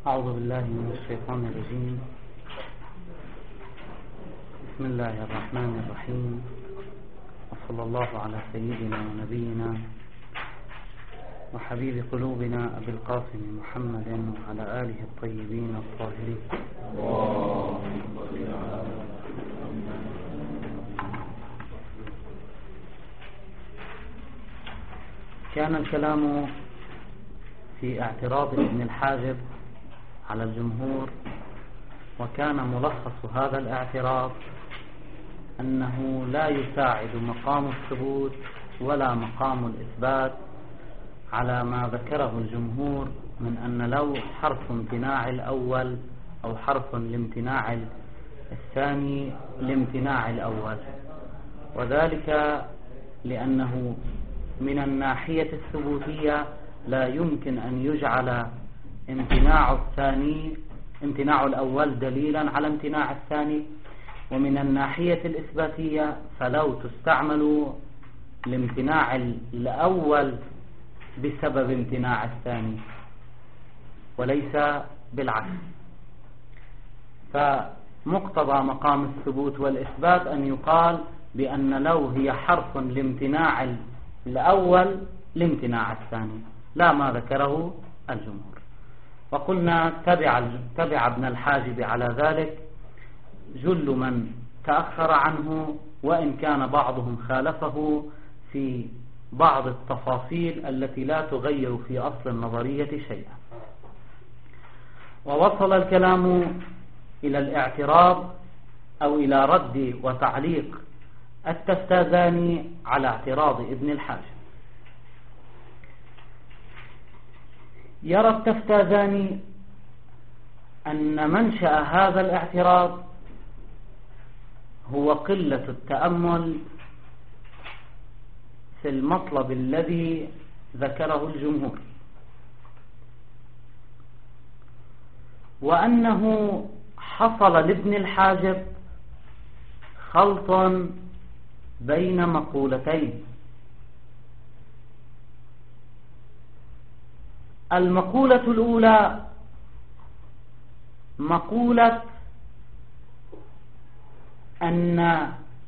أعوذ بالله من الشيطان الرجيم. بسم الله الرحمن الرحيم، وصلى الله على سيدنا ونبينا وحبيب قلوبنا أبي القاسم محمد وعلى آله الطيبين الطاهرين. كان الكلام في اعتراض ابن الحاجب على الجمهور، وكان ملخص هذا الاعتراض أنه لا يساعد مقام الثبوت ولا مقام الإثبات على ما ذكره الجمهور من أن لو حرف امتناع الأول أو حرف الامتناع الثاني لامتناع الأول، وذلك لأنه من الناحية الثبوتية لا يمكن أن يجعل امتناع الأول دليلا على امتناع الثاني، ومن الناحية الإثباتية فلو تستعمل الامتناع الأول بسبب امتناع الثاني وليس بالعكس. فمقتضى مقام الثبوت والإثبات أن يقال بأن لو هي حرف لامتناع الأول لامتناع الثاني، لا ما ذكره الجمهور. وقلنا تبع ابن الحاجب على ذلك جل من تأخر عنه، وإن كان بعضهم خالفه في بعض التفاصيل التي لا تغير في أصل النظرية شيئا. ووصل الكلام إلى الاعتراض أو إلى رد وتعليق التفتازاني على اعتراض ابن الحاجب. يرى التفتازاني أن منشأ هذا الاعتراض هو قلة التأمل في المطلب الذي ذكره الجمهور، وأنه حصل لابن الحاجب خلط بين مقولتين. المقولة الأولى مقولة أن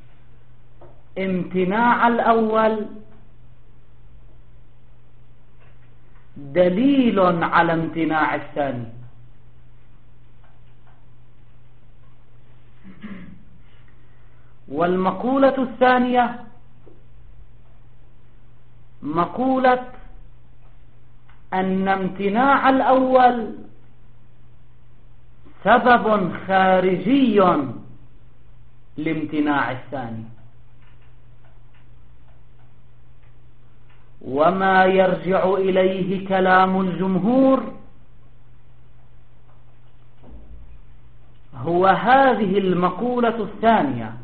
امتناع الأول دليل على امتناع الثاني، والمقولة الثانية مقولة أن امتناع الأول سبب خارجي لامتناع الثاني، وما يرجع إليه كلام الجمهور هو هذه المقولة الثانية.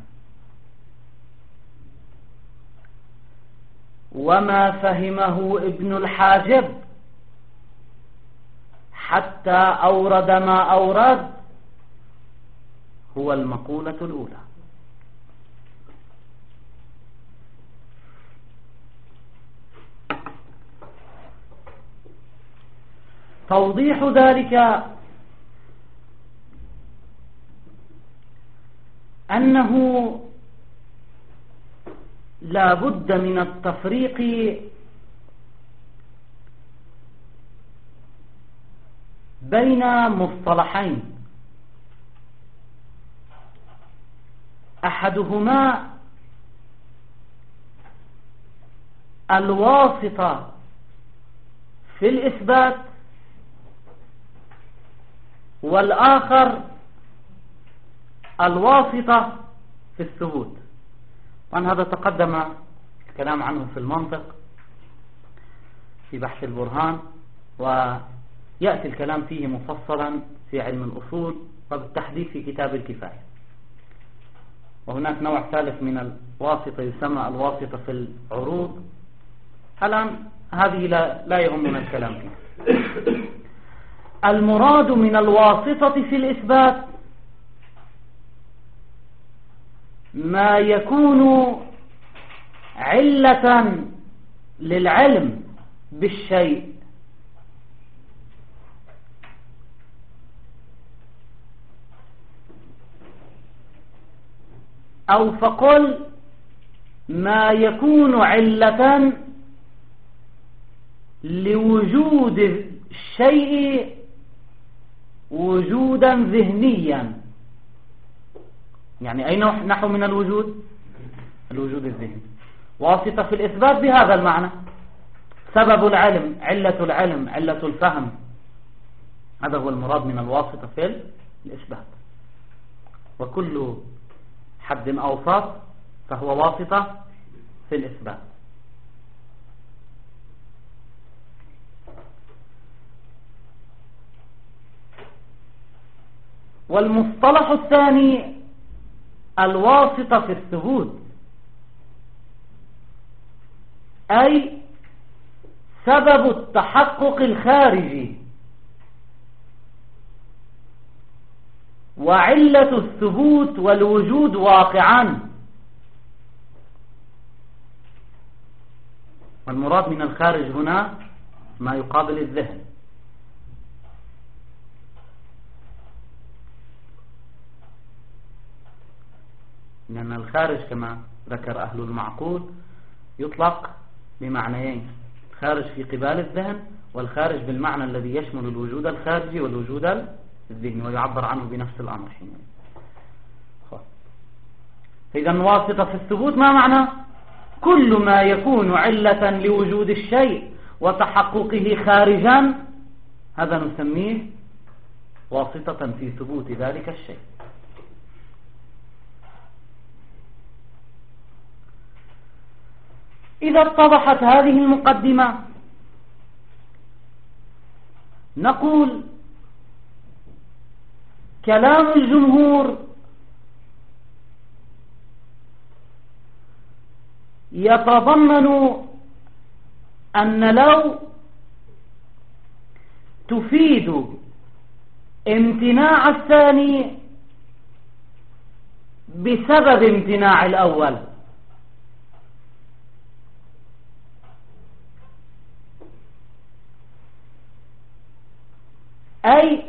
وما فهمه ابن الحاجب حتى أورد ما أورد هو المقولة الأولى. توضيح ذلك أنه لا بد من التفريق بين مصطلحين، أحدهما الواسطة في الإثبات، والآخر الواسطة في الثبوت. وأن هذا تقدم الكلام عنه في المنطق في بحث البرهان، ويأتي الكلام فيه مفصلا في علم الأصول، وبالتحديد في كتاب الكفاية. وهناك نوع ثالث من الواسطة يسمى الواسطة في العروض. الآن هذه لا يهمنا الكلام فيه. المراد من الواسطة في الإثبات ما يكون علة للعلم بالشيء أو فقل ما يكون علة لوجود الشيء وجودا ذهنيا. يعني أي نحو من الوجود؟ الوجود الذهني. واسطة في الإثبات بهذا المعنى، سبب العلم، علة العلم، علة الفهم، هذا هو المراد من الواسطة في الإثبات. وكل حد أوسط فهو واسطة في الإثبات. والمصطلح الثاني الواسطة في الثبوت، أي سبب التحقق الخارجي وعلة الثبوت والوجود واقعا. والمراد من الخارج هنا ما يقابل الذهن. لأن الخارج كما ذكر أهل المعقول يطلق بمعنيين: خارج في قبال الذهن، والخارج بالمعنى الذي يشمل الوجود الخارجي والوجود الذهني، ويعبر عنه بنفس الأمر حينئذ. إذا واسطة في الثبوت ما معنى؟ كل ما يكون علة لوجود الشيء وتحققه خارجا، هذا نسميه واسطة في ثبوت ذلك الشيء. إذا اتضحت هذه المقدمة نقول كلام الجمهور يتضمن أن لو تفيد امتناع الثاني بسبب امتناع الأول، أي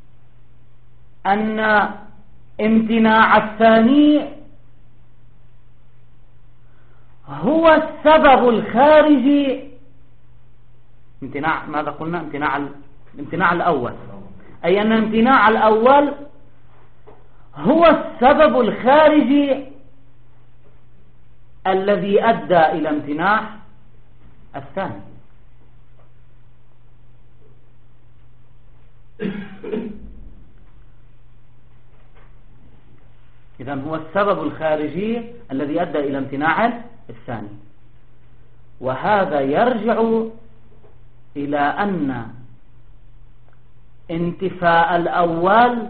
أن امتناع الثاني هو السبب الخارجي. امتناع ماذا قلنا؟ امتناع الأول، أي أن امتناع الأول هو السبب الخارجي الذي أدى إلى امتناع الثاني. إذن هو السبب الخارجي الذي أدى إلى امتناع الثاني. وهذا يرجع إلى أن انتفاء الأول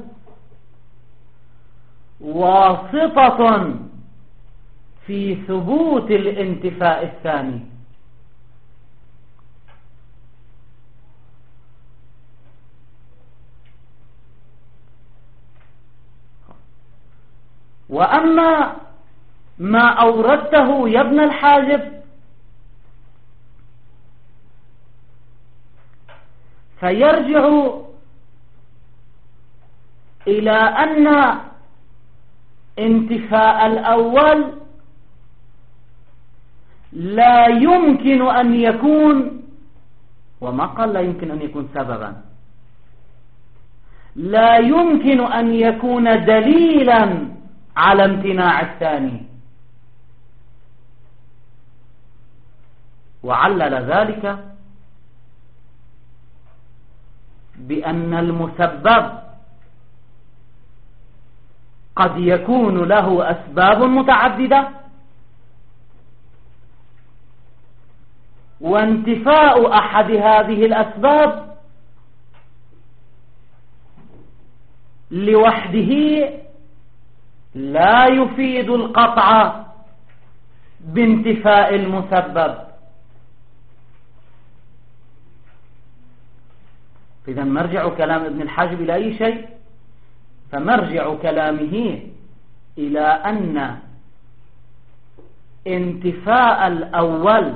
واسطة في ثبوت الانتفاء الثاني. وأما ما أوردته يا ابن الحاجب فيرجع إلى أن انتفاء الأول لا يمكن أن يكون، وما قال لا يمكن أن يكون سببا، لا يمكن أن يكون دليلا على امتناع الثاني. وعلل ذلك بأن المسبب قد يكون له أسباب متعددة، وانتفاء أحد هذه الأسباب لوحده لا يفيد القطع بانتفاء المسبب. إذا مرجع كلام ابن الحاجب إلى أي شيء؟ فمرجع كلامه إلى أن انتفاء الأول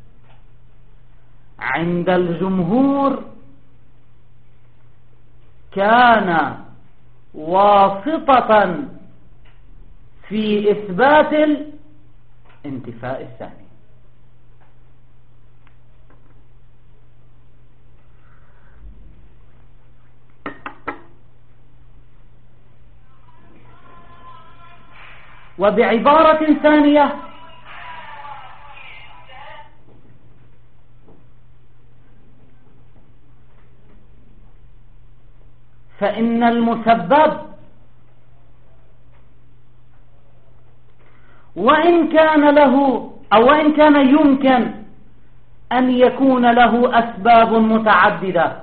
عند الجمهور كان واسطة في إثبات الانتفاء الثاني. وبعبارة ثانية فإن المسبب وإن كان له أو وإن كان يمكن أن يكون له أسباب متعددة،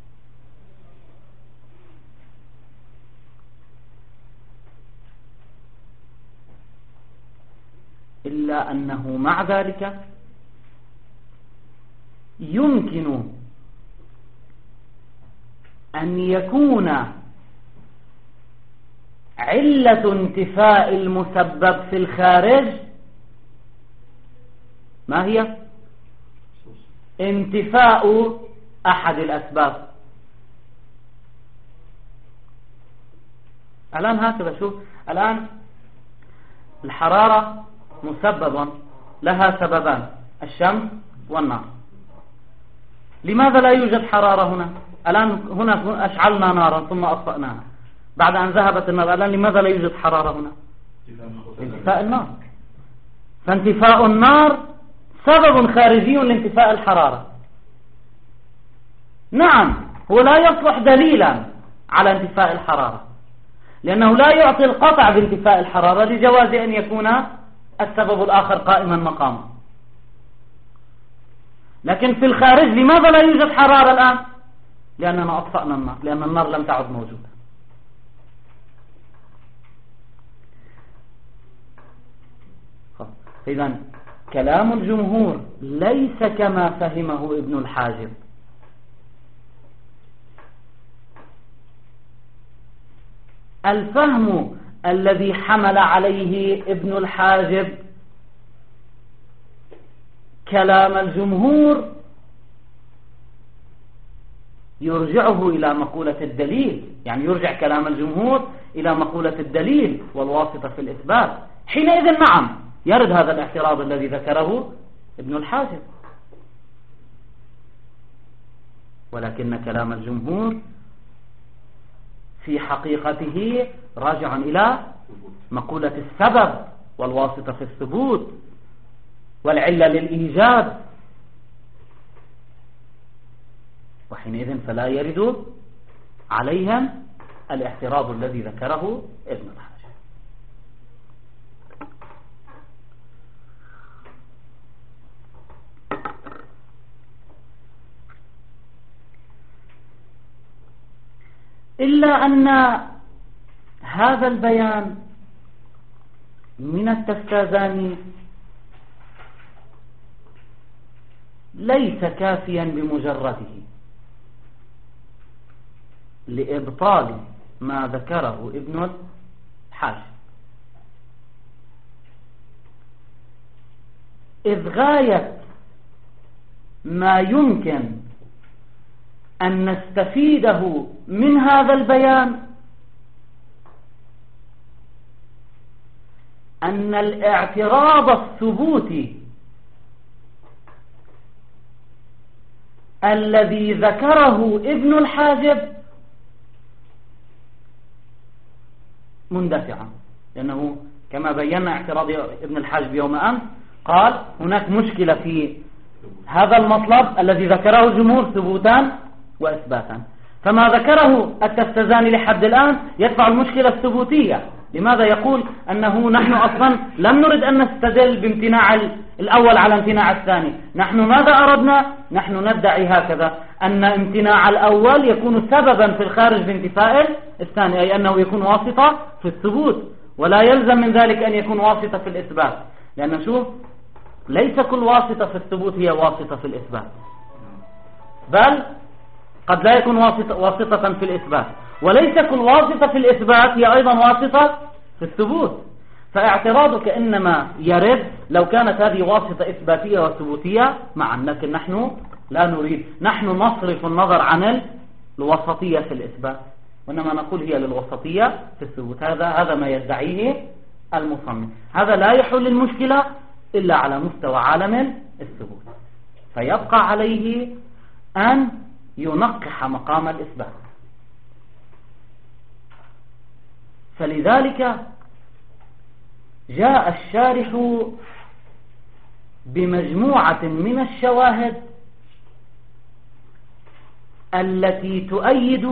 إلا أنه مع ذلك يمكن أن يكون علة انتفاء المسبب في الخارج ما هي؟ انتفاء أحد الأسباب. الآن هكذا شوف، الآن الحرارة مسبب لها سببان، الشمس والنار. لماذا لا يوجد حرارة هنا؟ الآن هنا أشعلنا نارا ثم أطفأناها بعد أن ذهبت النار، الآن لماذا لا يوجد حرارة هنا؟ انتفاء النار. فانتفاء النار سبب خارجي لانتفاء الحرارة. نعم، هو لا يصلح دليلا على انتفاء الحرارة، لأنه لا يعطي القطع بانتفاء الحرارة لجواز أن يكون السبب الآخر قائما مقامه. لكن في الخارج لماذا لا يوجد حرارة الآن؟ لأننا أطفأنا النار، لأن النار لم تعد موجودة. إذن كلام الجمهور ليس كما فهمه ابن الحاجب. الفهم الذي حمل عليه ابن الحاجب كلام الجمهور يرجعه إلى مقولة الدليل، يعني يرجع كلام الجمهور إلى مقولة الدليل والواسطة في الإثبات. حينئذ نعم يرد هذا الاعتراض الذي ذكره ابن الحاجب، ولكن كلام الجمهور في حقيقته راجع إلى مقولة السبب والواسطة في الثبوت والعلة للإيجاد، وحينئذ فلا يرد عليهم الاعتراض الذي ذكره ابن الحاجب. إلا أن هذا البيان من التفتازاني ليس كافيا بمجرده لإبطال ما ذكره ابن الحاجب، إذ غاية ما يمكن أن نستفيده من هذا البيان أن الاعتراض الثبوتي الذي ذكره ابن الحاجب مندفعا، لأنه كما بينا اعتراض ابن الحاجب يوم أمس قال هناك مشكلة في هذا المطلب الذي ذكره الجمهور ثبوتا وإثباتا، فما ذكره التفتزاني لحد الآن يدفع المشكلة الثبوتية. لماذا يقول أنه نحن أصلا لم نرد أن نستدل بامتناع الأول على امتناع الثاني، نحن ماذا أردنا؟ نحن ندعي هكذا أن امتناع الأول يكون سببا في الخارج بانتفاء الثاني، أي أنه يكون واسطة في الثبوت، ولا يلزم من ذلك أن يكون واسطة في الإثبات، لأن شوف ليس كل واسطة في الثبوت هي واسطة في الإثبات، بل قد لا يكون واسطة في الإثبات، وليس كل واسطة في الإثبات هي أيضا واسطة في الثبوت. فاعتراضك إنما يرد لو كانت هذه واسطة إثباتية وثبوتية معا، لكن نحن لا نريد، نحن نصرف النظر عن الوسطية في الإثبات، وإنما نقول هي للوسطية في الثبوت. هذا ما يدعيه المصنف. هذا لا يحل المشكلة إلا على مستوى عالم الثبوت، فيبقى عليه أن ينقح مقام الإثبات. فلذلك جاء الشارح بمجموعة من الشواهد التي تؤيد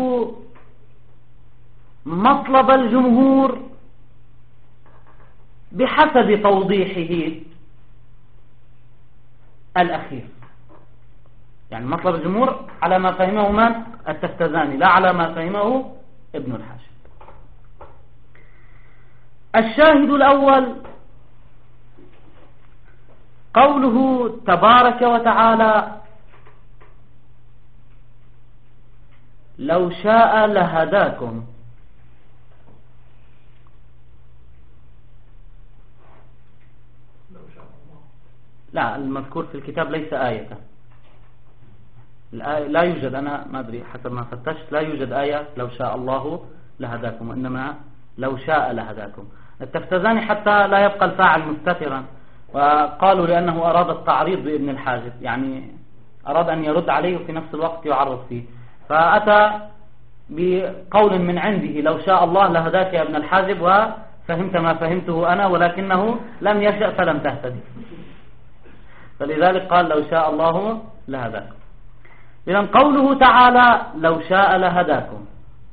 مطلب الجمهور بحسب توضيحه الأخير. يعني مطلب الجمهور على ما فهمه من؟ التفتزاني، لا على ما فهمه ابن الحاجب. الشاهد الأول قوله تبارك وتعالى: لو شاء لهداكم. لا، المذكور في الكتاب ليس آية. لا يوجد، أنا ما أدري حسب ما فتشت، لا يوجد آية لو شاء الله لهداكم، وإنما لو شاء لهداكم. التفتزاني حتى لا يبقى الفاعل مستترا، وقالوا لأنه أراد التعريض بابن الحاجب، يعني أراد أن يرد عليه وفي نفس الوقت يعرض فيه، فأتى بقول من عنده: لو شاء الله لهداك يا ابن الحاجب، وفهمت ما فهمته أنا، ولكنه لم يشأ فلم تهتدي، فلذلك قال لو شاء الله لهداكم. إذن قوله تعالى لو شاء لهداكم،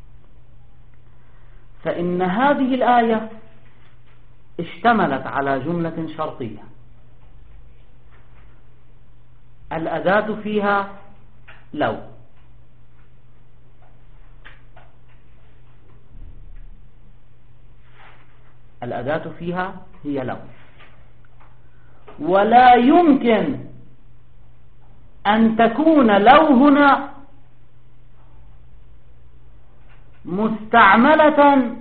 فإن هذه الآية اشتملت على جملة شرطية، الأداة فيها لو، الأداة فيها هي لو، ولا يمكن أن تكون لو هنا مستعملة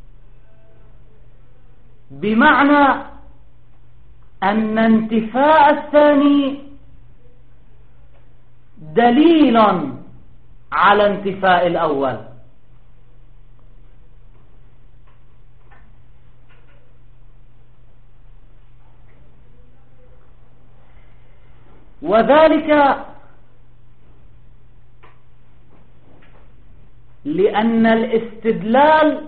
بمعنى أن انتفاء الثاني دليل على انتفاء الأول. وذلك لأن الاستدلال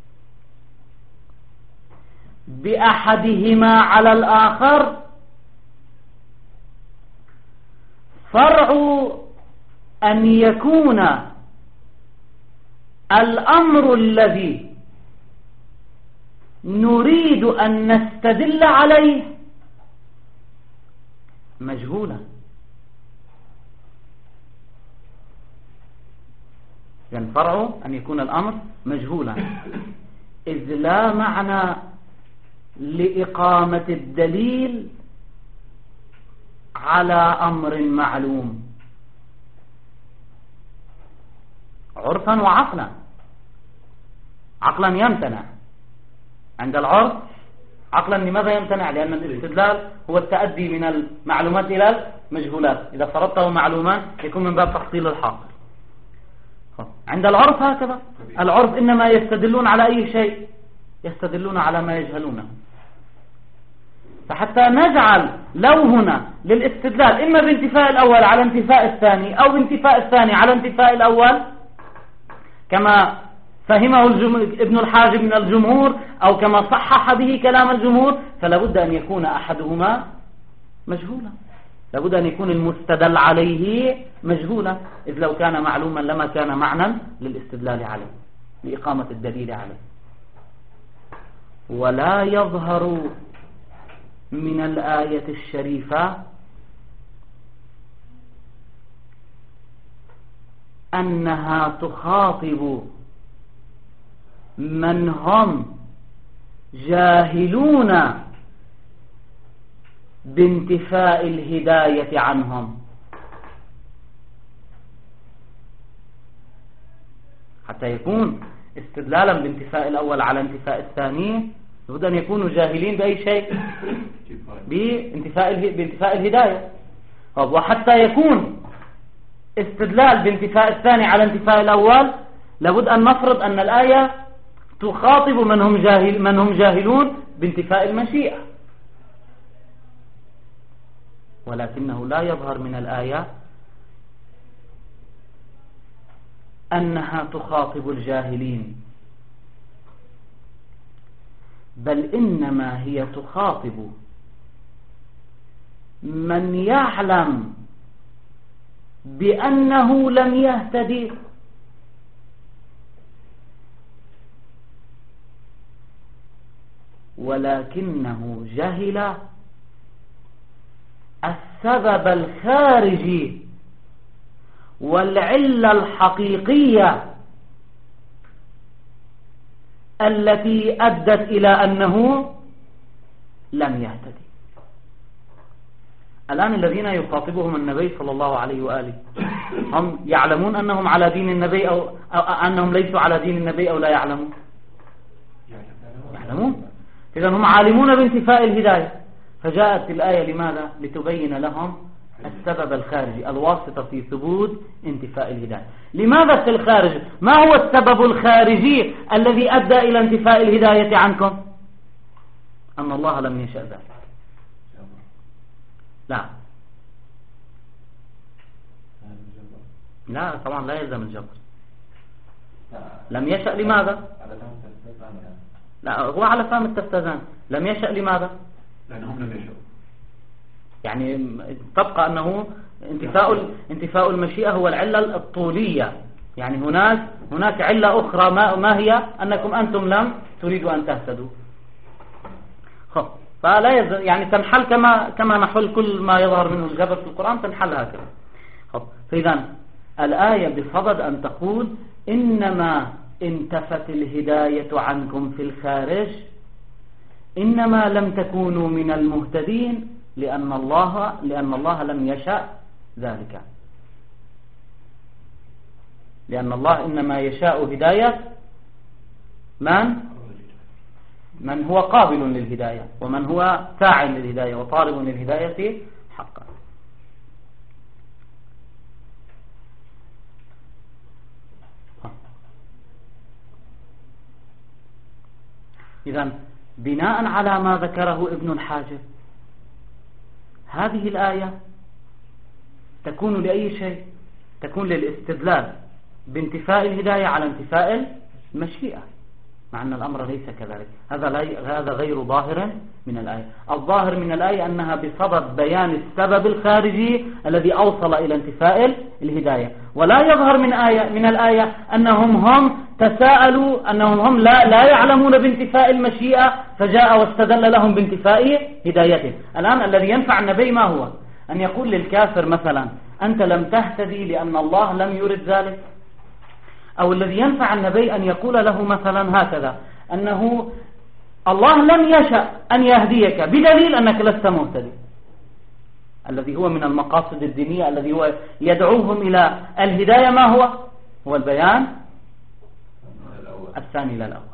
بأحدهما على الآخر فرع أن يكون الأمر الذي نريد أن نستدل عليه مجهولا. يعني فرع أن يكون الأمر مجهولا، إذ لا معنى لإقامة الدليل على أمر معلوم عرفا وعقلا. عقلا يمتنع عند العرف، عقلا لماذا يمتنع؟ لأن الاستدلال هو التأدي من المعلومات إلى المجهولات، إذا فرضته معلوما يكون من باب تحصيل الحاصل. عند العرف هكذا، العرف إنما يستدلون على أي شيء؟ يستدلون على ما يجهلونه. فحتى نجعل لو هنا للاستدلال إما بانتفاء الأول على انتفاء الثاني، أو بانتفاء الثاني على انتفاء الأول كما فهمه ابن الحاجب من الجمهور، أو كما صحح به كلام الجمهور، فلا بد أن يكون أحدهما مجهولا، لا بد أن يكون المستدل عليه مجهولا، إذ لو كان معلوما لما كان معنى للاستدلال عليه، لإقامة الدليل عليه. ولا يظهر من الآية الشريفة أنها تخاطب من هم جاهلون بانتفاء الهداية عنهم، حتى يكون استدلالا بانتفاء الأول على انتفاء الثاني لابد أن يكونوا جاهلين بأي شيء؟ بانتفاء الهداية. وحتى يكون استدلال بانتفاء الثاني على انتفاء الأول لابد أن نفرض أن الآية تخاطب من هم جاهلون بانتفاء المشيئة، ولكنه لا يظهر من الآية أنها تخاطب الجاهلين، بل إنما هي تخاطب من يعلم بأنه لم يهتدي ولكنه جهل السبب الخارجي والعلة الحقيقية التي أدت إلى أنه لم يهتدي. الآن الذين يخاطبهم النبي صلى الله عليه وآله هم يعلمون أنهم على دين النبي أو أنهم ليسوا على دين النبي أو لا يعلمون؟ يعلمون. إذن هم عالمون بانتفاء الهداية، فجاءت الآية لماذا؟ لتبين لهم السبب الخارجي الواسطة في ثبوت انتفاء الهداية. لماذا في الخارج؟ ما هو السبب الخارجي الذي أدى إلى انتفاء الهداية عنكم؟ أن الله لم يشأ ذلك. لا طبعا لا يلزم الجبر. لم يشأ لماذا؟ لا هو على فهم التفتزان. لم يشأ لماذا؟ لأنهم لم يشأوا، يعني تبقى أنه انتفاء المشيئة هو العلة الطولية، يعني هناك علة أخرى ما هي أنكم أنتم لم تريدوا أن تهتدوا. فلا يلزم، يعني تنحل كما نحل كل ما يظهر منه الجبر في القرآن، تنحل هكذا. فإذا الآية بصدد أن تقول إنما انتفت الهداية عنكم في الخارج، إنما لم تكونوا من المهتدين لأن الله لم يشاء ذلك، لأن الله إنما يشاء هداية من هو قابل للهداية ومن هو فاعل للهداية وطالب للهداية حقا. إذن بناء على ما ذكره ابن الحاجب هذه الآية تكون لأي شيء؟ تكون للاستدلال بانتفاء الهداية على انتفاء المشيئة، مع أن الأمر ليس كذلك. هذا غير ظاهر من الآية. الظاهر من الآية أنها بصدد بيان السبب الخارجي الذي أوصل إلى انتفاء الهداية، ولا يظهر من الآية أنهم تساءلوا، أنهم لا يعلمون بانتفاء المشيئة فجاء واستدل لهم بانتفاء هدايته. الآن الذي ينفع النبي ما هو؟ أن يقول للكافر مثلا أنت لم تهتدي لأن الله لم يرد ذلك، أو الذي ينفع النبي أن يقول له مثلا هكذا أنه الله لم يشأ أن يهديك بدليل أنك لست مهتدي، الذي هو من المقاصد الدينية الذي هو يدعوهم إلى الهداية. ما هو البيان الثاني لا الأول.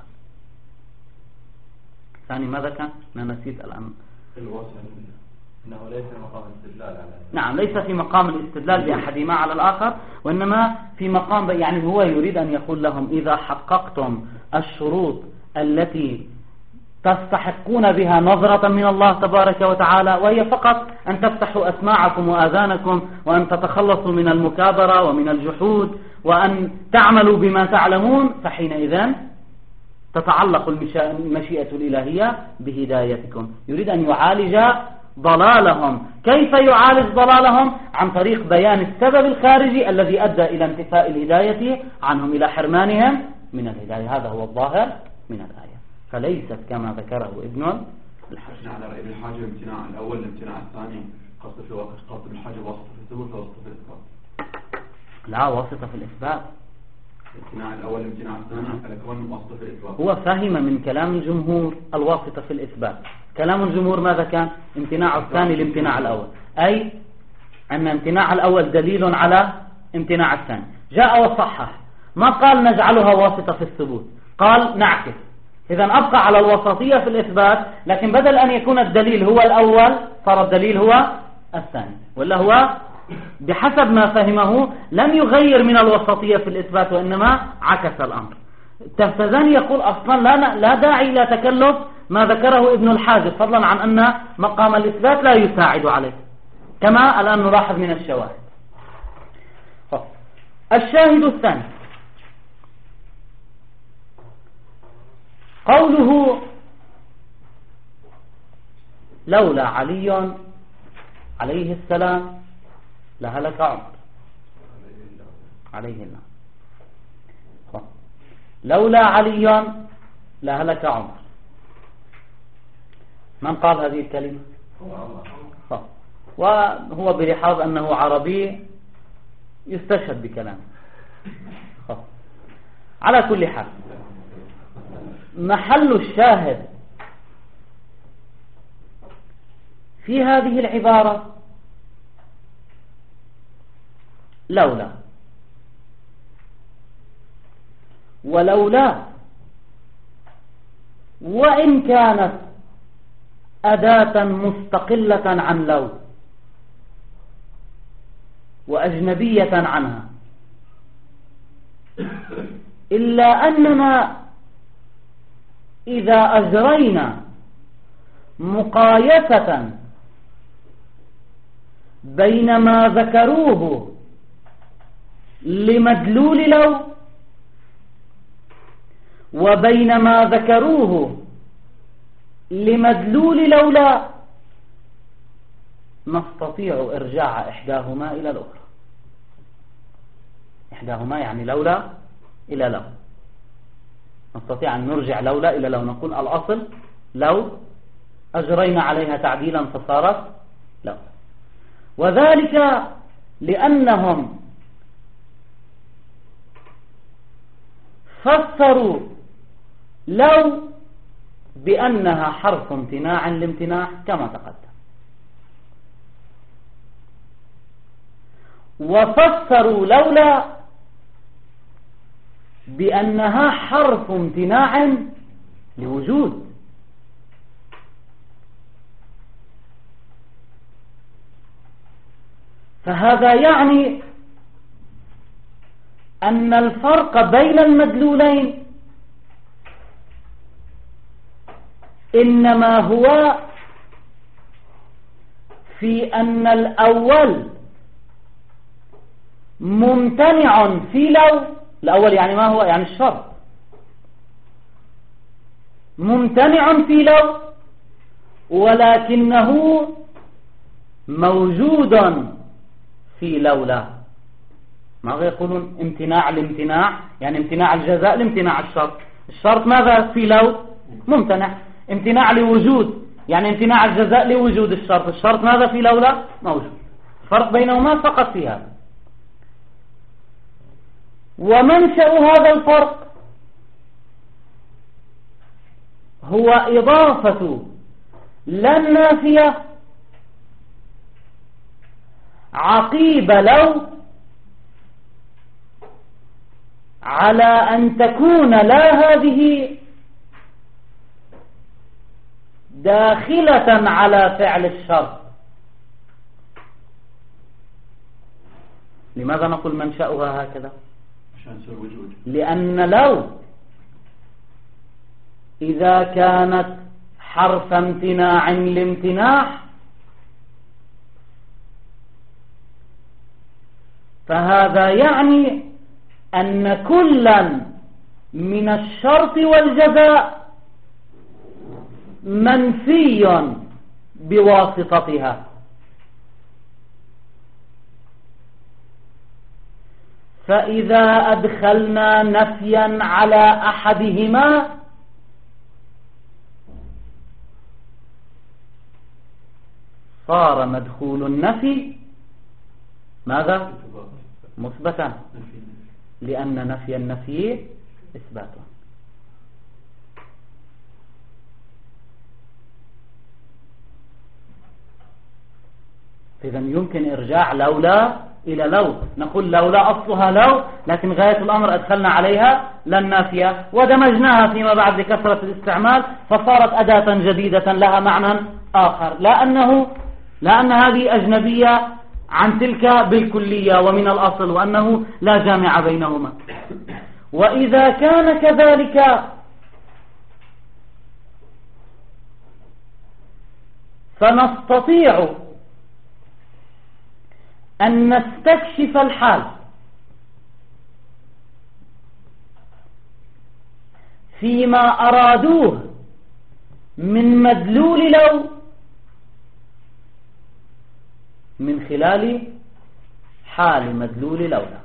الثاني ماذا كان؟ أنا نسيت الآن. إنه ليس في مقام الاستدلال نعم، ليس في مقام الاستدلال بأحدهما على الآخر، وإنما في مقام يعني هو يريد أن يقول لهم إذا حققتم الشروط التي تستحقون بها نظرة من الله تبارك وتعالى، وهي فقط أن تفتحوا أسماعكم وآذانكم وأن تتخلصوا من المكابرة ومن الجحود وأن تعملوا بما تعلمون، فحينئذ تتعلق المشيئة الإلهية بهدايتكم. يريد أن يعالج ضلالهم. كيف يعالج ضلالهم؟ عن طريق بيان السبب الخارجي الذي أدى إلى انتفاء الهداية عنهم، إلى حرمانهم من الهداية. هذا هو الظاهر من الآية، فليست كما ذكره ابن الحاجب. على رأي ابن الحاجب الامتناع الأول الامتناع الثاني قصد ابن الحاجب واسطة في الثبوت وواسطة في الإثبات. لا، واسطة في الإثبات. الامتناع الأول الامتناع الثاني الكون واسطة في الإثبات. هو فهم من كلام الجمهور الواسطة في الإثبات. كلام الجمهور ماذا كان؟ امتناع الثاني الامتناع الأول، أي أن امتناع الأول دليل على امتناع الثاني. جاء وصحح، ما قال نجعلها واسطة في الثبوت، قال نعكس. إذن أبقى على الوسطية في الإثبات، لكن بدل أن يكون الدليل هو الأول صار الدليل هو الثاني، ولا هو بحسب ما فهمه لم يغير من الوسطية في الإثبات وإنما عكس الأمر. التفتزاني يقول أصلا لا داعي إلى تكلف ما ذكره ابن الحاجب، فضلا عن أن مقام الإثبات لا يساعد عليه، كما الآن نلاحظ من الشواهد. الشاهد الثاني قوله لولا علي عليه السلام لهلك عمر عليه الله. لولا علي لهلك عمر، من قال هذه الكلمة؟ وهو بلحاظ أنه عربي يستشهد بكلامه. على كل حال، محل الشاهد في هذه العبارة لولا، ولولا وإن كانت أداة مستقلة عن لو وأجنبية عنها، إلا أننا إذا أجرينا مقايسة بين ما ذكروه لمدلول لو وبين ما ذكروه لمدلول لولا، نستطيع إرجاع إحداهما إلى الأخرى. إحداهما يعني لولا إلى لو، نستطيع أن نرجع لولا إلى لو، نقول الأصل لو أجرينا عليها تعديلا فصارت لو، وذلك لأنهم فسروا لو بأنها حرف امتناع لامتناع كما تقدم، وفسروا لولا بأنها حرف امتناع لوجود. فهذا يعني أن الفرق بين المدلولين إنما هو في أن الأول ممتنع في لو، الأول يعني ما هو؟ يعني الشرط ممتنع في لو، ولكنه موجود في لولا. ماذا يقولون؟ امتناع الامتناع يعني امتناع الجزاء لامتناع الشرط. الشرط ماذا في لو؟ ممتنع. امتناع لوجود يعني امتناع الجزاء لوجود الشرط. الشرط ماذا في لولا؟ موجود. فرق بينهما فقط في هذا. ومنشأ هذا الفرق هو إضافة لا النافية عقيب لو على أن تكون لا هذه داخلة على فعل الشرط. لماذا نقول منشأها هكذا؟ لأن لو إذا كانت حرف امتناع لامتناع فهذا يعني أن كلا من الشرط والجزاء منفي بواسطتها. فإذا أدخلنا نفيا على أحدهما صار مدخول النفي ماذا؟ مثبتا، لأن نفي النفي إثبات. إذن يمكن إرجاع لولا إلى لو، نقول لولا أصلها لو، لكن غاية الأمر أدخلنا عليها لن نافية ودمجناها فيما بعد لكثرة الاستعمال فصارت أداة جديدة لها معنى آخر، لا أن هذه أجنبية عن تلك بالكلية ومن الأصل، وأنه لا جامع بينهما. وإذا كان كذلك فنستطيع أن نستكشف الحال فيما أرادوه من مدلول لو من خلال حال مدلول لولا.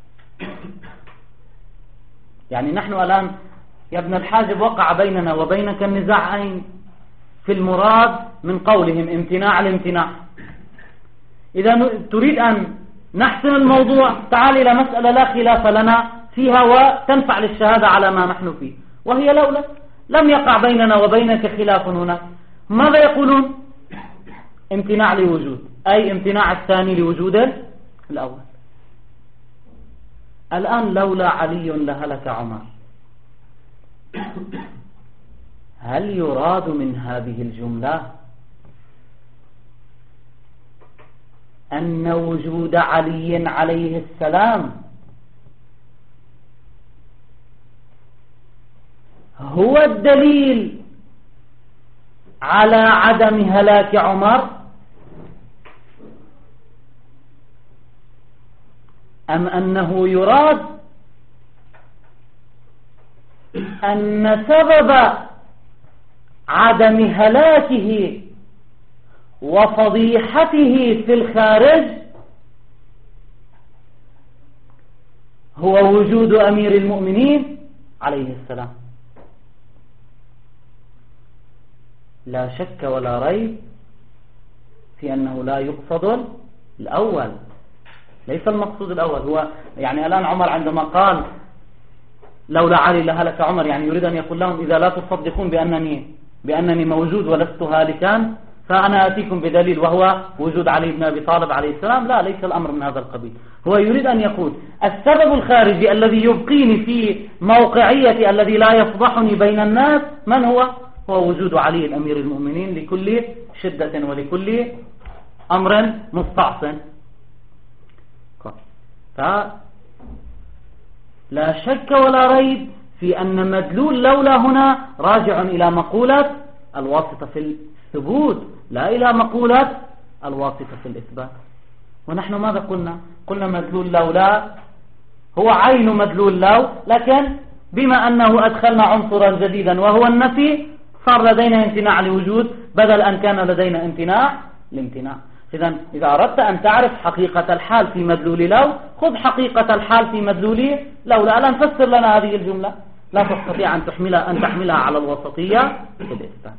يعني نحن الآن يا ابن الحاجب وقع بيننا وبينك النزاع أين؟ في المراد من قولهم امتناع الامتناع. إذا تريد أن نحسن الموضوع تعال إلى مسألة لا خلاف لنا فيها وتنفع للشهادة على ما نحن فيه، وهي لولا. لم يقع بيننا وبينك خلاف هنا. ماذا يقولون؟ امتناع لوجود، أي امتناع الثاني لوجود الأول. الآن لولا علي لهلك عمر، هل يراد من هذه الجملة أن وجود علي عليه السلام هو الدليل على عدم هلاك عمر، أم أنه يراد أن سبب عدم هلاكه وفضيحته في الخارج هو وجود أمير المؤمنين عليه السلام؟ لا شك ولا ريب في أنه لا يقصد الأول، ليس المقصود الأول. هو يعني الآن عمر عندما قال لولا علي لهلك عمر، يعني يريد أن يقول لهم إذا لا تصدقون بأنني موجود ولست هالكا فأنا أتيكم بدليل وهو وجود علي بن أبي طالب عليه السلام. لا، ليس الأمر من هذا القبيل. هو يريد أن يقول السبب الخارجي الذي يبقيني في موقعيتي الذي لا يفضحني بين الناس من هو وجود علي الأمير المؤمنين لكل شدة ولكل أمر مستعصٍ. فلا شك ولا ريب في أن مدلول لولا هنا راجع إلى مقولة الواسطة في الثبوت لا إلى مقولة الواسطة في الإثبات. ونحن ماذا قلنا مدلول لولا هو عين مدلول لو، لكن بما أنه أدخلنا عنصرا جديدا وهو النفي صار لدينا امتناع لوجود بدل أن كان لدينا امتناع لامتناع. إذا أردت أن تعرف حقيقة الحال في مدلول لو خذ حقيقة الحال في مدلول لولا. لا نفسر لنا هذه الجملة، لا تستطيع أن تحملها على الوسطية في الإثبات.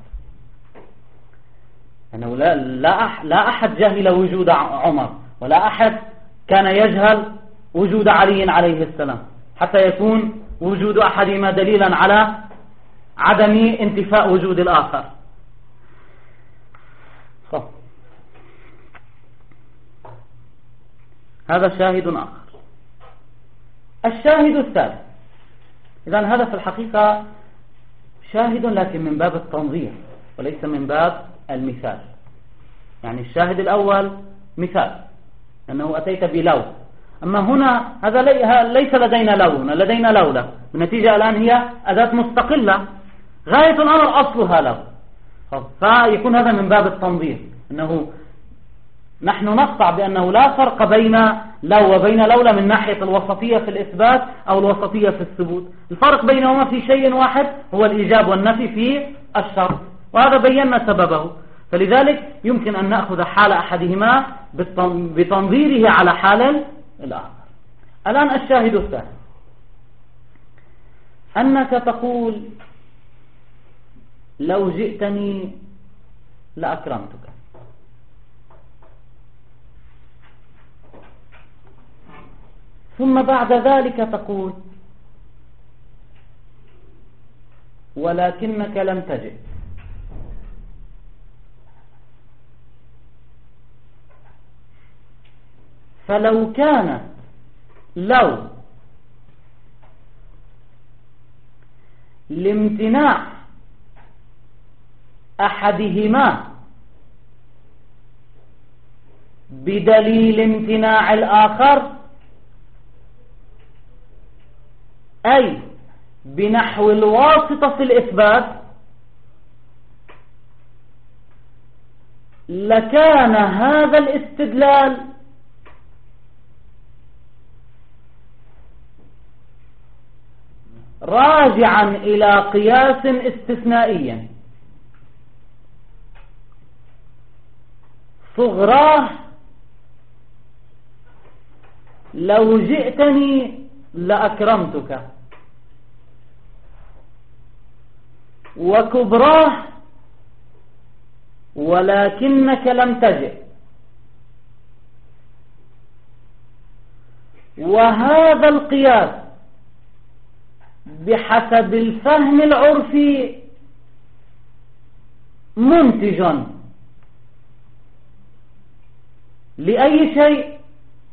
أنه لا أحد جهل وجود عمر ولا أحد كان يجهل وجود علي عليه السلام حتى يكون وجود أحدهما دليلا على عدم انتفاء وجود الآخر. هذا شاهد آخر. الشاهد الثالث، إذن هذا في الحقيقة شاهد لكن من باب التنظير وليس من باب المثال. يعني الشاهد الأول مثال أنه أتيت بلو، أما هنا هذا ليس لدينا لو، هنا لدينا لولا، بالنتيجة الآن هي أداة مستقلة غاية الأمر أصلها لو، فيكون هذا من باب التنظير، أنه نحن نقطع بأنه لا فرق بين لو وبين لولا من ناحية الوسطية في الإثبات أو الوسطية في الثبوت. الفرق بينهما في شيء واحد هو الإيجاب والنفي في الشرط، وهذا بينا سببه. فلذلك يمكن أن نأخذ حال أحدهما بتنظيره على حال الآخر. الآن الشاهد الثاني أنك تقول لو جئتني لأكرمتك، ثم بعد ذلك تقول ولكنك لم تجئ. فلو كانت لو لامتناع أحدهما بدليل امتناع الآخر، أي بنحو الواسطة في الإثبات، لكان هذا الاستدلال راجعا إلى قياس استثنائي صغراه لو جئتني لأكرمتك، وكبراه ولكنك لم تجئ. وهذا القياس بحسب الفهم العرفي منتج لأي شيء؟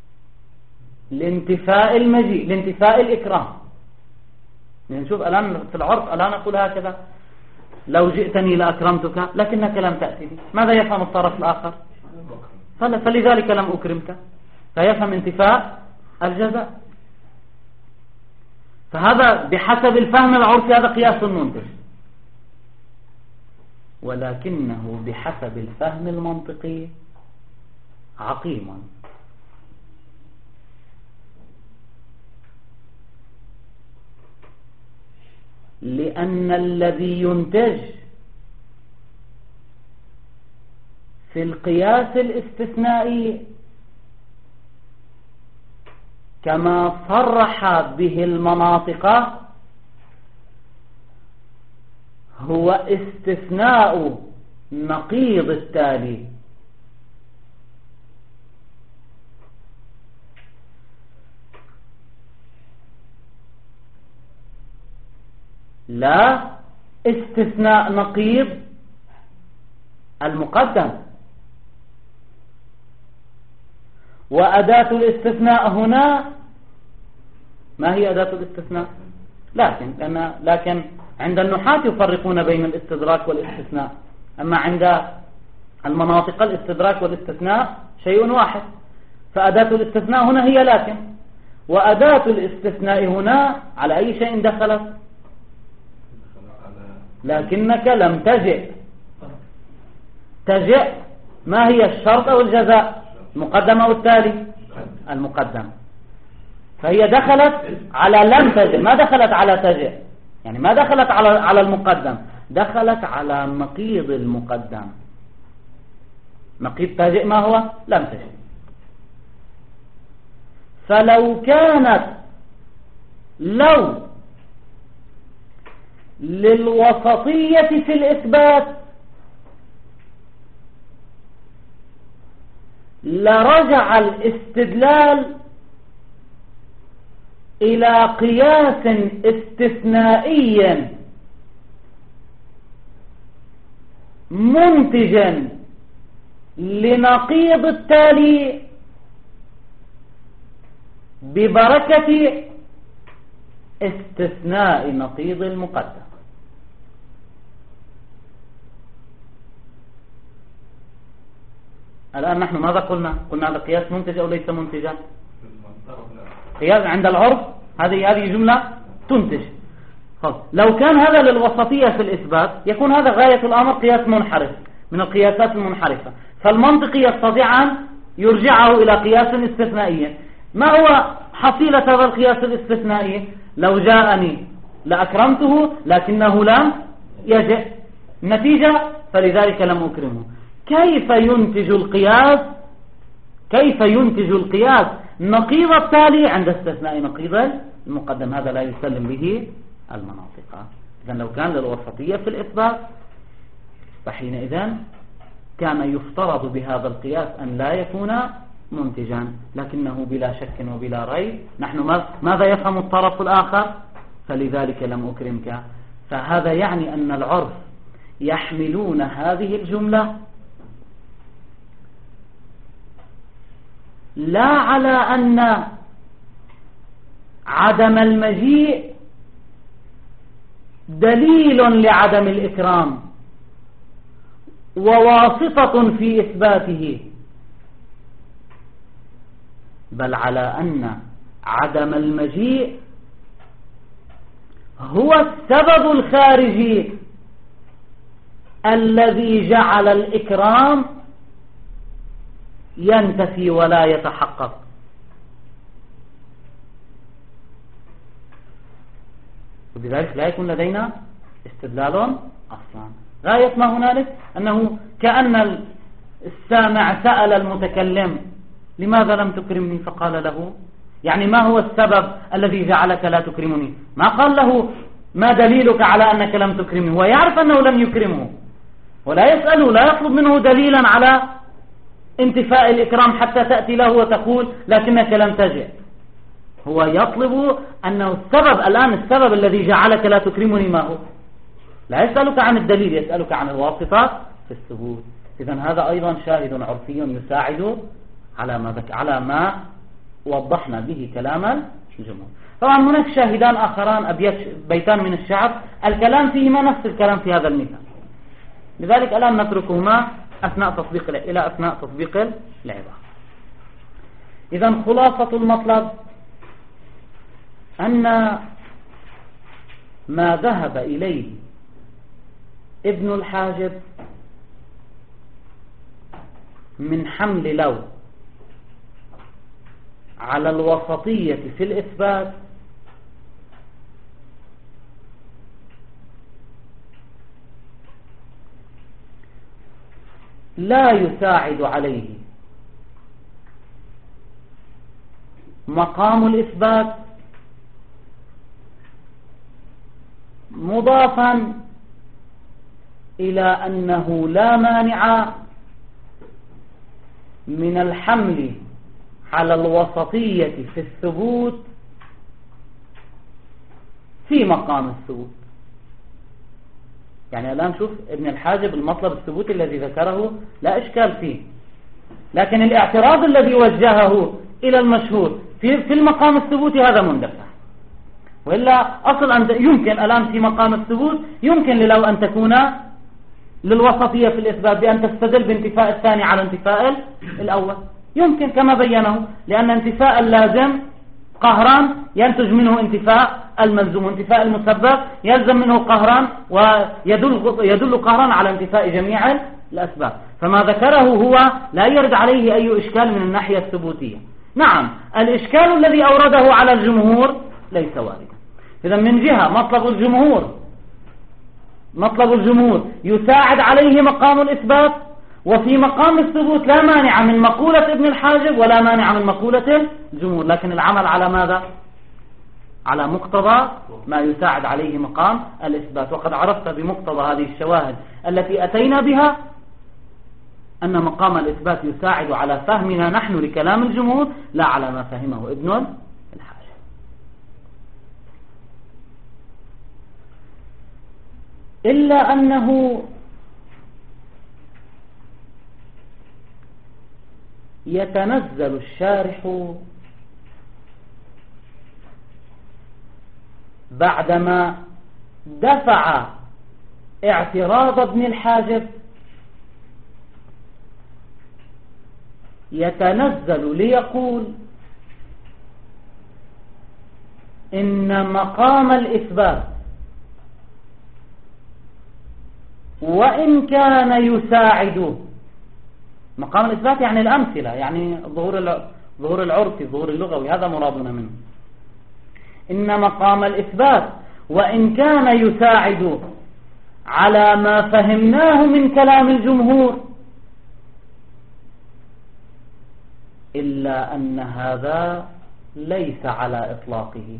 لانتفاء المجيء، لانتفاء الإكرام. نشوف الآن في العرف، الآن أقول هكذا: لو جئتني لأكرمتك لكنك لم تأتي. ماذا يفهم الطرف الآخر؟ فلذلك لم أكرمك، فيفهم انتفاء الجزاء. فهذا بحسب الفهم العرفي هذا قياس منتج، ولكنه بحسب الفهم المنطقي عقيم. لأن الذي ينتج في القياس الاستثنائي كما صرح به المناطق هو استثناء نقيض التالي. لا استثناء نقيض المقدم. وأداة الاستثناء هنا ما هي أداة الاستثناء؟ لكن عند النحاة يفرقون بين الاستدراك والاستثناء، أما عند المناطق الاستدراك والاستثناء شيء واحد. فأداة الاستثناء هنا هي لكن، وأداة الاستثناء هنا على أي شيء دخلت؟ لكنك لم تجئ. تجئ ما هي الشرط أو الجزاء؟ المقدم أو التالي؟ المقدم. فهي دخلت على لم تجئ، ما دخلت على تجئ، يعني ما دخلت على المقدم، دخلت على نقيض المقدم. نقيض تجئ ما هو؟ لم تجئ. فلو كانت لو للوسطية في الإثبات لرجع الاستدلال إلى قياس استثنائي منتجا لنقيض التالي ببركة استثناء نقيض المقدم. الآن نحن ماذا قلنا؟ قلنا هذا قياس منتج أو ليس منتجا؟ قياس عند العرف هذه جملة تنتج. لو كان هذا للوسطية في الإثبات يكون هذا غاية الأمر قياس منحرف من القياسات المنحرفة، فالمنطقي يستطيع أن يرجعه إلى قياس استثنائي. ما هو حصيلة هذا القياس الاستثنائي؟ لو جاءني لأكرمته لكنه لم يجئ، النتيجة فلذلك لم أكرمه. كيف ينتج القياس نقيض التالي عند استثناء نقيض المقدم؟ هذا لا يسلم به المناطق. إذن لو كان للوسطية في الإثبات فحينئذ كان يفترض بهذا القياس أن لا يكون منتجا، لكنه بلا شك وبلا ريب نحن ماذا يفهم الطرف الآخر؟ فلذلك لم أكرمك. فهذا يعني أن العرف يحملون هذه الجملة لا على أن عدم المجيء دليل لعدم الإكرام وواسطة في إثباته، بل على أن عدم المجيء هو السبب الخارجي الذي جعل الإكرام ينتفي ولا يتحقق. وبذلك لا يكون لدينا استدلال أصلا. غاية ما هنالك أنه كأن السامع سأل المتكلم لماذا لم تكرمني، فقال له يعني ما هو السبب الذي جعلك لا تكرمني. ما قال له ما دليلك على أنك لم تكرمني، هو يعرف أنه لم يكرمه ولا يسأله، لا يطلب منه دليلا على انتفاء الإكرام حتى تأتي له وتقول لكنك لم تجئ. هو يطلب أنه السبب الذي جعلك لا تكرمني ما هو. لا يسألك عن الدليل، يسألك عن الواسطة في الثبوت. إذن هذا أيضا شاهد عرفي يساعد على ما وضحنا به كلام الجمهور. طبعا هناك شاهدان آخران بيتان من الشعر الكلام فيهما نفس الكلام في هذا المثال، لذلك الآن نتركهما إلى أثناء تطبيق العبارة. إذن خلاصة المطلب أن ما ذهب إليه ابن الحاجب من حمل لو على الوسطية في الإثبات لا يساعد عليه مقام الإثبات، مضافا إلى أنه لا مانع من الحمل على الوسطية في الثبوت في مقام الثبوت. يعني الآن شوف ابن الحاجب المطلب الثبوتي الذي ذكره لا إشكال فيه، لكن الاعتراض الذي وجهه إلى المشهور في المقام الثبوتي هذا مندفع. وإلا أصل أن يمكن الآن في مقام الثبوت يمكن لو أن تكون للوسطية في الإثبات بأن تستدل بانتفاء الثاني على انتفاء الأول، يمكن كما بينه، لأن انتفاء اللازم قهرا ينتج منه انتفاء الملزوم، وانتفاء المسبب يلزم منه قهرا ويدل قهرا على انتفاء جميع الأسباب. فما ذكره هو لا يرد عليه أي إشكال من الناحية الثبوتية. نعم الإشكال الذي أورده على الجمهور ليس واردا. إذا من جهة مطلب الجمهور يساعد عليه مقام الإثبات، وفي مقام الثبوت لا مانع من مقولة ابن الحاجب ولا مانع من مقولة الجمهور، لكن العمل على ماذا؟ على مقتضى ما يساعد عليه مقام الإثبات. وقد عرفت بمقتضى هذه الشواهد التي أتينا بها أن مقام الإثبات يساعد على فهمنا نحن لكلام الجمهور لا على ما فهمه ابن الحاجب. إلا أنه يتنزل الشارح بعدما دفع اعتراض ابن الحاجب، يتنزل ليقول إن مقام الإثبات وإن كان يساعد، مقام الإثبات يعني الأمثلة، يعني ظهور العرفي، ظهور اللغوي، هذا مرادنا منه. إن مقام الإثبات وإن كان يساعد على ما فهمناه من كلام الجمهور، إلا أن هذا ليس على إطلاقه،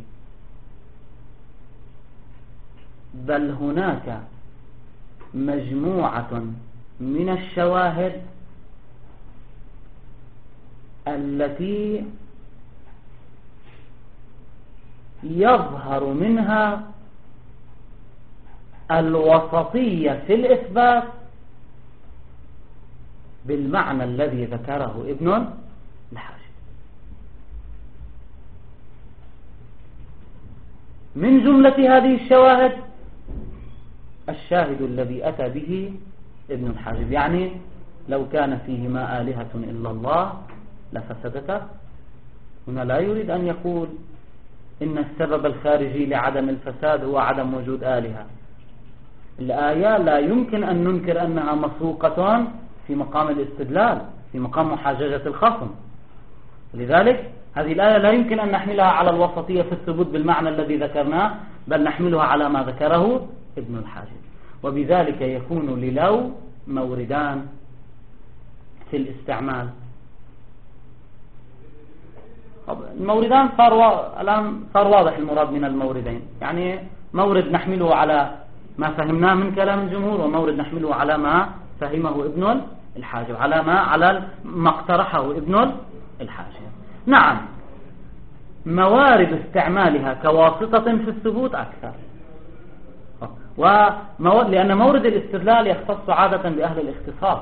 بل هناك مجموعة من الشواهد التي يظهر منها الوسطية في الإثبات بالمعنى الذي ذكره ابن الحاجب. من جملة هذه الشواهد الشاهد الذي أتى به ابن الحاجب، يعني لو كان فيهما آلهة إلا الله لفسدتا. هنا لا يريد أن يقول إن السبب الخارجي لعدم الفساد هو عدم وجود آلهة. الآية لا يمكن أن ننكر أنها مسروقة في مقام الاستدلال، في مقام محاججة الخصم. لذلك هذه الآية لا يمكن أن نحملها على الوسطية في الثبوت بالمعنى الذي ذكرناه، بل نحملها على ما ذكره ابن الحاجب. وبذلك يكون للو موردان في الاستعمال. الموردان الآن صار واضح المراد من الموردين، يعني مورد نحمله على ما فهمناه من كلام الجمهور، ومورد نحمله على ما فهمه ابن الحاجب، على ما اقترحه ابن الحاجب. نعم، موارد استعمالها كواسطة في الثبوت أكثر، لأن مورد الاستدلال يختص عادة بأهل الاختصاص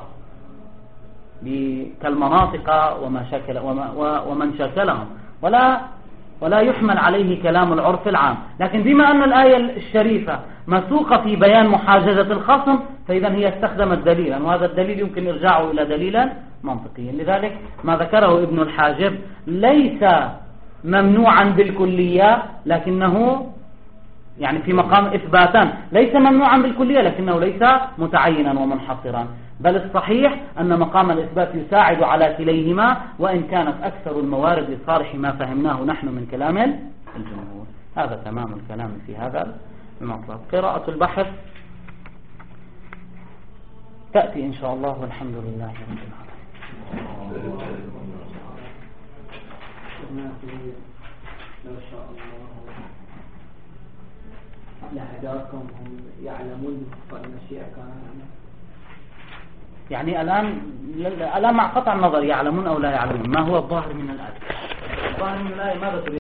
كالمناطق ومن شكلهم، ولا يحمل عليه كلام العرف العام. لكن بما أن الآية الشريفة مسوقة في بيان محاججة الخصم، فإذا هي استخدمت دليلا، وهذا الدليل يمكن إرجاعه إلى دليلا منطقيا. لذلك ما ذكره ابن الحاجب ليس ممنوعا بالكلية، لكنه يعني في مقام إثباتا، ليس ممنوعا بالكلية لكنه ليس متعينا ومنحصرا، بل الصحيح أن مقام الإثبات يساعد على كليهما، وإن كانت أكثر الموارد لصالح ما فهمناه نحن من كلام الجمهور. هذا تمام الكلام في هذا المطلب. قراءة البحث تأتي إن شاء الله، والحمد لله رب العالمين. لو شاء الله لهداكم هم يعلمون فالمشيئة كان يعني الآن مع قطع النظر يعلمون أو لا يعلمون، ما هو الظاهر من الآية؟ الظاهر من الآية ماذا تريد؟